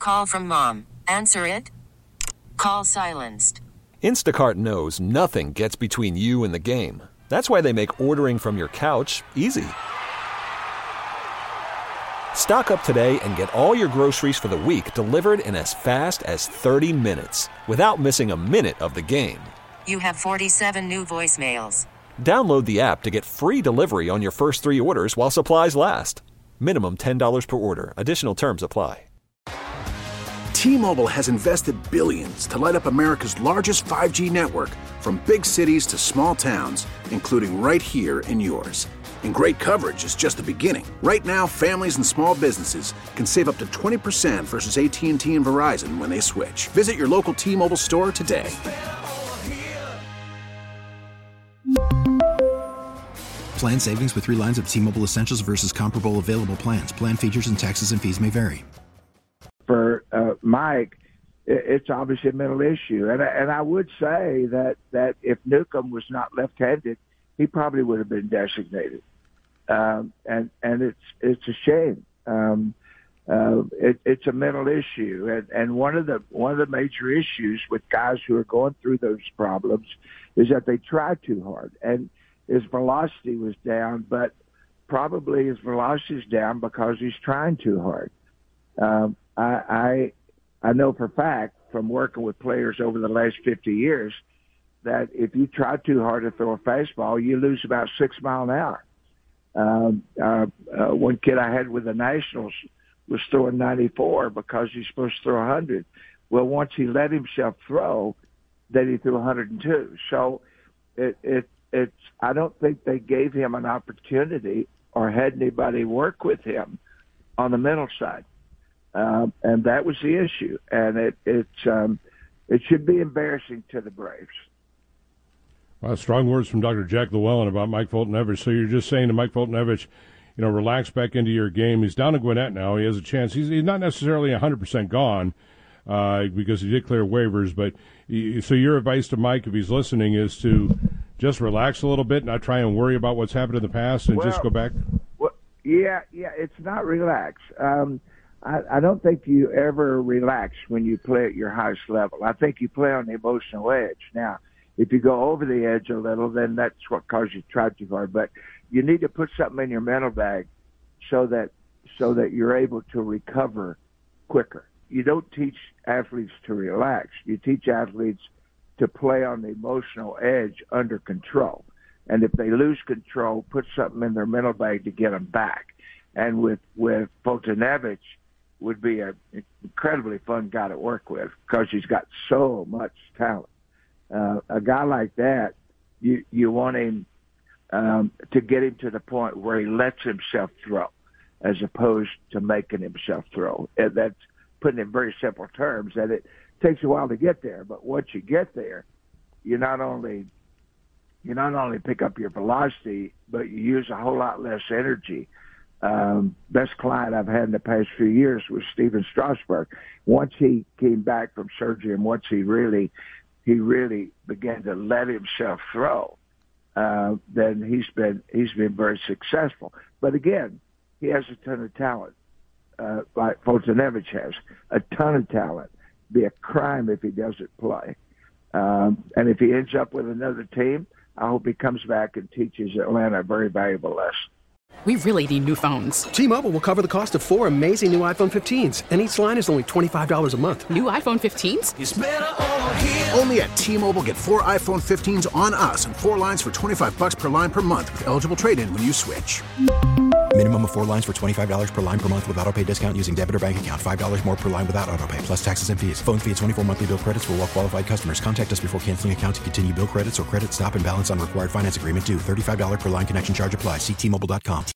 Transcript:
call from mom. Answer it. Call silenced. Instacart knows nothing gets between you and the game. That's why they make ordering from your couch easy. Stock up today and get all your groceries for the week delivered in as fast as 30 minutes without missing a minute of the game. You have 47 new voicemails. Download the app to get free delivery on your first 3 orders while supplies last. Minimum $10 per order. Additional terms apply. T-Mobile has invested billions to light up America's largest 5G network, from big cities to small towns, including right here in yours. And great coverage is just the beginning. Right now, families and small businesses can save up to 20% versus AT&T and Verizon when they switch. Visit your local T-Mobile store today. Plan savings with 3 lines of T-Mobile Essentials versus comparable available plans. Plan features and taxes and fees may vary. For Mike, it's obviously a mental issue. And I would say that if Newcomb was not left-handed, he probably would have been designated. And it's a shame. It's a mental issue. And one of the major issues with guys who are going through those problems is that they try too hard. And his velocity was down, but probably his velocity is down because he's trying too hard. I know for a fact from working with players over the last 50 years that if you try too hard to throw a fastball, you lose about 6 miles an hour. One kid I had with the Nationals was throwing 94 because he's supposed to throw 100. Well, once he let himself throw, then he threw 102. So it's I don't think they gave him an opportunity or had anybody work with him on the mental side. And that was the issue. And it should be embarrassing to the Braves. Well, strong words from Dr. Jack Llewellyn about Mike Foltynewicz. So you're just saying to Mike Foltynewicz, relax back into your game. He's down in Gwinnett now. He has a chance. He's not necessarily 100% gone because he did clear waivers. But so your advice to Mike, if he's listening, is to just relax a little bit, not try and worry about what's happened in the past, and just go back? Well, yeah, it's not relax. I don't think you ever relax when you play at your highest level. I think you play on the emotional edge. Now, if you go over the edge a little, then that's what causes you to try too hard. But you need to put something in your mental bag so that you're able to recover quicker. You don't teach athletes to relax. You teach athletes to play on the emotional edge under control. And if they lose control, put something in their mental bag to get them back. And with Foltynewicz, would be an incredibly fun guy to work with because he's got so much talent. A guy like that, you want him to get him to the point where he lets himself throw as opposed to making himself throw. And that's putting it in very simple terms, that it takes a while to get there. But once you get there, you not only pick up your velocity, but you use a whole lot less energy. Best client I've had in the past few years was Steven Strasburg. Once he came back from surgery and once he really began to let himself throw, then he's been very successful. But again, he has a ton of talent, like Foltynewicz has a ton of talent. It'd be a crime if he doesn't play. And if he ends up with another team, I hope he comes back and teaches Atlanta a very valuable lesson. We really need new phones. T-Mobile will cover the cost of 4 amazing new iPhone 15s, and each line is only $25 a month. New iPhone 15s? It's better over here. Only at T-Mobile, get 4 iPhone 15s on us and 4 lines for $25 per line per month with eligible trade-in when you switch. Minimum of 4 lines for $25 per line per month with autopay discount using debit or bank account. $5 more per line without autopay, plus taxes and fees. Phone fee at 24 monthly bill credits for well-qualified customers. Contact us before canceling account to continue bill credits or credit stop and balance on required finance agreement due. $35 per line connection charge applies. See T-Mobile.com.